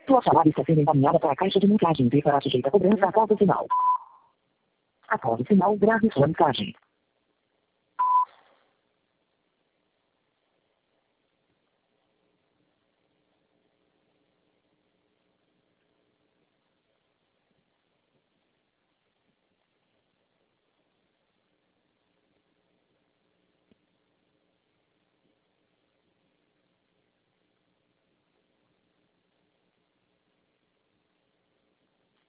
Sua chamada está sendo encaminhada para a caixa de mensagem e será sujeita a cobrança após o sinal. Após o sinal, grave sua mensagem.